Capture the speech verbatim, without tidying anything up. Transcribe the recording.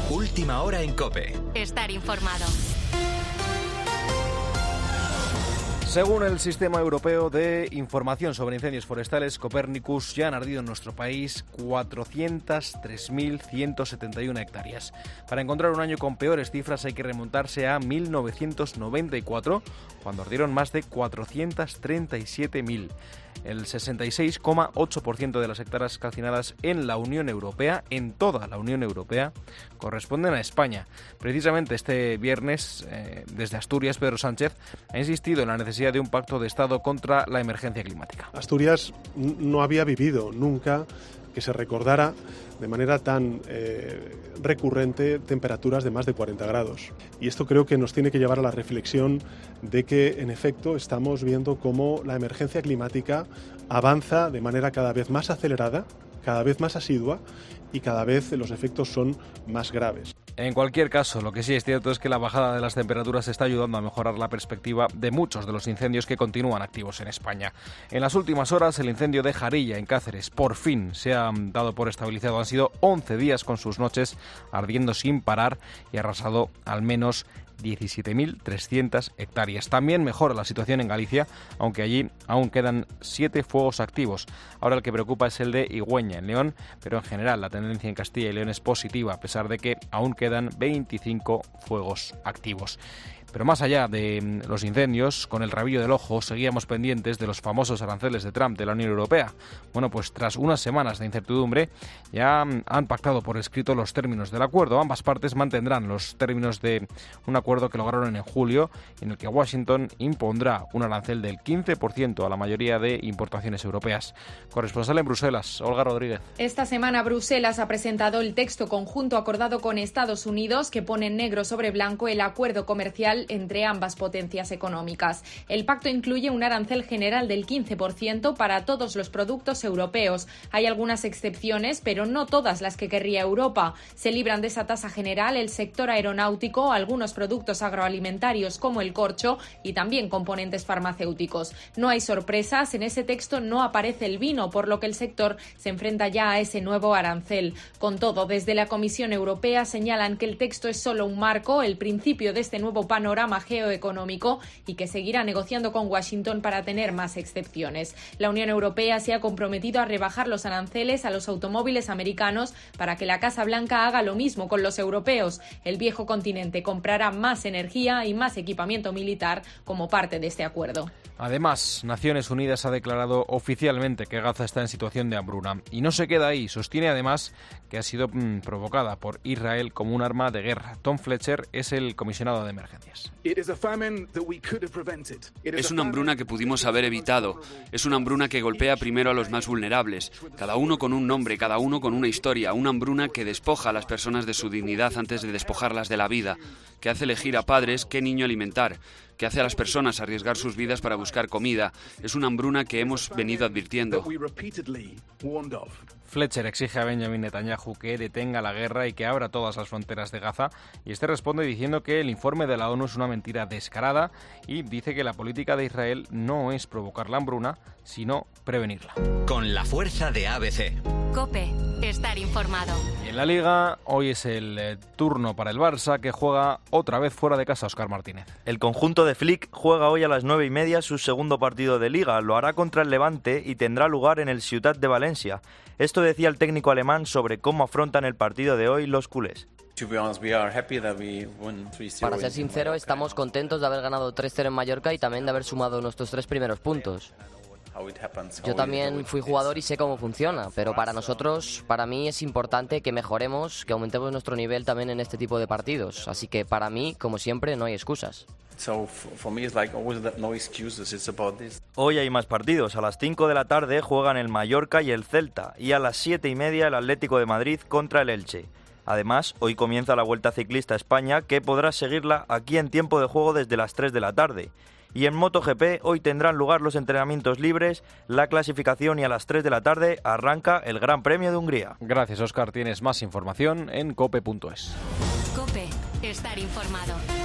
Última hora en COPE. Estar informado. Según el Sistema Europeo de Información sobre Incendios Forestales, Copernicus, ya han ardido en nuestro país cuatrocientas tres mil ciento setenta y una hectáreas. Para encontrar un año con peores cifras hay que remontarse a mil novecientos noventa y cuatro, cuando ardieron más de cuatrocientas treinta y siete mil. El sesenta y seis coma ocho por ciento de las hectáreas calcinadas en la Unión Europea, en toda la Unión Europea, corresponden a España. Precisamente este viernes, eh, desde Asturias, Pedro Sánchez ha insistido en la necesidad de un pacto de Estado contra la emergencia climática. Asturias no había vivido nunca que se recordara de manera tan eh, recurrente temperaturas de más de cuarenta grados. Y esto creo que nos tiene que llevar a la reflexión de que, en efecto, estamos viendo cómo la emergencia climática avanza de manera cada vez más acelerada, cada vez más asidua y cada vez los efectos son más graves. En cualquier caso, lo que sí es cierto es que la bajada de las temperaturas está ayudando a mejorar la perspectiva de muchos de los incendios que continúan activos en España. En las últimas horas, el incendio de Jarilla, en Cáceres, por fin se ha dado por estabilizado. Han sido once días con sus noches ardiendo sin parar y ha arrasado al menos diecisiete mil trescientas hectáreas. También mejora la situación en Galicia, aunque allí aún quedan siete fuegos activos. Ahora el que preocupa es el de Igüeña, en León, pero en general la tendencia en Castilla y León es positiva, a pesar de que aún quedan veinticinco fuegos activos. Pero más allá de los incendios, con el rabillo del ojo, seguíamos pendientes de los famosos aranceles de Trump de la Unión Europea. Bueno, pues tras unas semanas de incertidumbre, ya han pactado por escrito los términos del acuerdo. Ambas partes mantendrán los términos de un acuerdo que lograron en julio, en el que Washington impondrá un arancel del quince por ciento a la mayoría de importaciones europeas. Corresponsal en Bruselas, Olga Rodríguez. Esta semana Bruselas ha presentado el texto conjunto acordado con Estados Unidos que pone en negro sobre blanco el acuerdo comercial entre ambas potencias económicas. El pacto incluye un arancel general del quince por ciento para todos los productos europeos. Hay algunas excepciones, pero no todas las que querría Europa. Se libran de esa tasa general el sector aeronáutico, algunos productos agroalimentarios como el corcho y también componentes farmacéuticos. No hay sorpresas, en ese texto no aparece el vino, por lo que el sector se enfrenta ya a ese nuevo arancel. Con todo, desde la Comisión Europea señalan que el texto es solo un marco, el principio de este nuevo panorama geoeconómico y que seguirá negociando con Washington para tener más excepciones. La Unión Europea se ha comprometido a rebajar los aranceles a los automóviles americanos para que la Casa Blanca haga lo mismo con los europeos. El viejo continente comprará más energía y más equipamiento militar como parte de este acuerdo. Además, Naciones Unidas ha declarado oficialmente que Gaza está en situación de hambruna. Y no se queda ahí, sostiene además que ha sido mmm, provocada por Israel como un arma de guerra. Tom Fletcher es el comisionado de emergencias. Es una hambruna que pudimos haber evitado. Es una hambruna que golpea primero a los más vulnerables, cada uno con un nombre, cada uno con una historia. Una hambruna que despoja a las personas de su dignidad antes de despojarlas de la vida, que hace elegir a padres qué niño alimentar, que hace a las personas arriesgar sus vidas para buscar comida. Es una hambruna que hemos venido advirtiendo. Fletcher exige a Benjamin Netanyahu que detenga la guerra y que abra todas las fronteras de Gaza, y este responde diciendo que el informe de la ONU es una mentira descarada y dice que la política de Israel no es provocar la hambruna, sino prevenirla. Con la fuerza de A B C. COPE. Estar informado. Y en la Liga, hoy es el eh, turno para el Barça, que juega otra vez fuera de casa. Óscar Martínez. El conjunto de Flick juega hoy a las nueve y media su segundo partido de Liga. Lo hará contra el Levante y tendrá lugar en el Ciutat de Valencia. Esto decía el técnico alemán sobre cómo afrontan el partido de hoy los culés. Para ser sincero, estamos contentos de haber ganado tres cero en Mallorca y también de haber sumado nuestros tres primeros puntos. Yo también fui jugador y sé cómo funciona, pero para nosotros, para mí es importante que mejoremos, que aumentemos nuestro nivel también en este tipo de partidos. Así que para mí, como siempre, no hay excusas. Hoy hay más partidos. A las cinco de la tarde juegan el Mallorca y el Celta, y a las siete y media el Atlético de Madrid contra el Elche. Además, hoy comienza la Vuelta Ciclista a España, que podrás seguirla aquí en tiempo de juego desde las tres de la tarde. Y en MotoGP hoy tendrán lugar los entrenamientos libres, la clasificación y a las tres de la tarde arranca el Gran Premio de Hungría. Gracias, Óscar. Tienes más información en cope punto es. COPE. Estar informado.